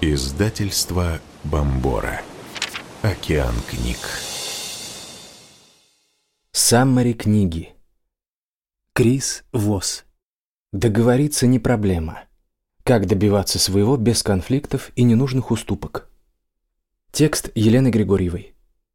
Издательство Бомбора. Океан книг. Саммари книги. Крис Восс. Договориться не проблема. Как добиваться своего без конфликтов и ненужных уступок. Текст Елены Григорьевой.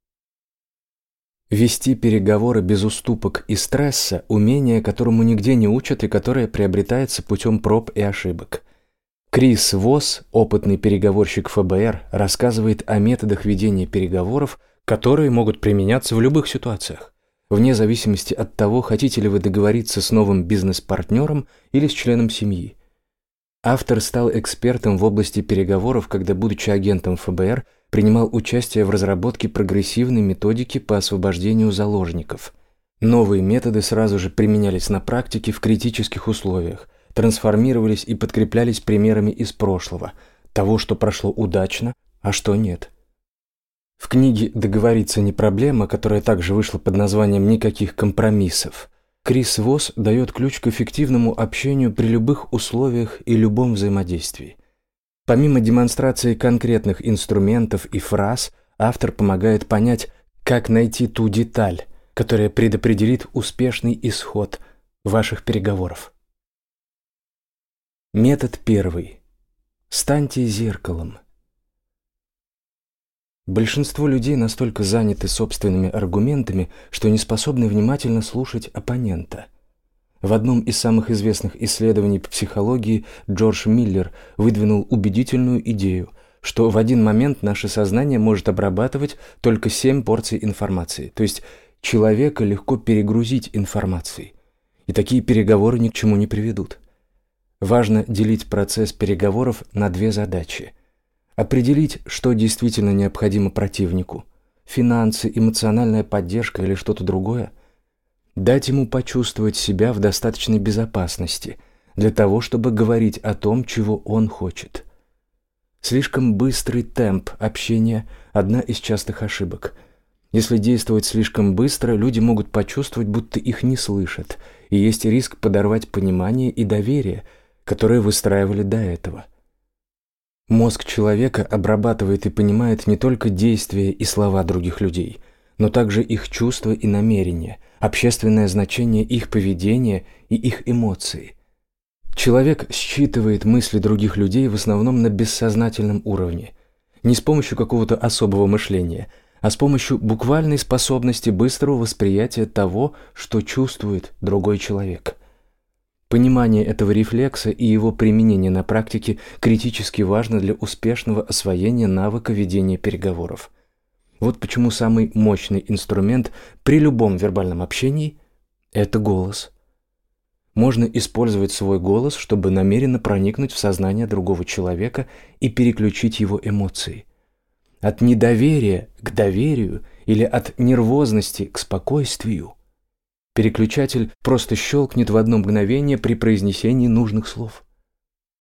Вести переговоры без уступок и стресса – умение, которому нигде не учат и которое приобретается путем проб и ошибок. Крис Восс, опытный переговорщик ФБР, рассказывает о методах ведения переговоров, которые могут применяться в любых ситуациях, вне зависимости от того, хотите ли вы договориться с новым бизнес-партнером или с членом семьи. Автор стал экспертом в области переговоров, когда, будучи агентом ФБР, принимал участие в разработке прогрессивной методики по освобождению заложников. Новые методы сразу же применялись на практике в критических условиях, трансформировались и подкреплялись примерами из прошлого, того, что прошло удачно, а что нет. В книге «Договориться не проблема», которая также вышла под названием «Никаких компромиссов», Крис Восс дает ключ к эффективному общению при любых условиях и любом взаимодействии. Помимо демонстрации конкретных инструментов и фраз, автор помогает понять, как найти ту деталь, которая предопределит успешный исход ваших переговоров. Метод первый. Станьте зеркалом. Большинство людей настолько заняты собственными аргументами, что не способны внимательно слушать оппонента. В одном из самых известных исследований по психологии Джордж Миллер выдвинул убедительную идею, что в один момент наше сознание может обрабатывать только 7 порций информации, то есть человека легко перегрузить информацией, и такие переговоры ни к чему не приведут. Важно делить процесс переговоров на 2 задачи. Определить, что действительно необходимо противнику – финансы, эмоциональная поддержка или что-то другое. Дать ему почувствовать себя в достаточной безопасности для того, чтобы говорить о том, чего он хочет. Слишком быстрый темп общения – одна из частых ошибок. Если действовать слишком быстро, люди могут почувствовать, будто их не слышат, и есть риск подорвать понимание и доверие, которые выстраивали до этого. Мозг человека обрабатывает и понимает не только действия и слова других людей, но также их чувства и намерения, общественное значение их поведения и их эмоции. Человек считывает мысли других людей в основном на бессознательном уровне, не с помощью какого-то особого мышления, а с помощью буквальной способности быстрого восприятия того, что чувствует другой человек. Понимание этого рефлекса и его применение на практике критически важно для успешного освоения навыка ведения переговоров. Вот почему самый мощный инструмент при любом вербальном общении – это голос. Можно использовать свой голос, чтобы намеренно проникнуть в сознание другого человека и переключить его эмоции. От недоверия к доверию или от нервозности к спокойствию. Переключатель просто щелкнет в одно мгновение при произнесении нужных слов.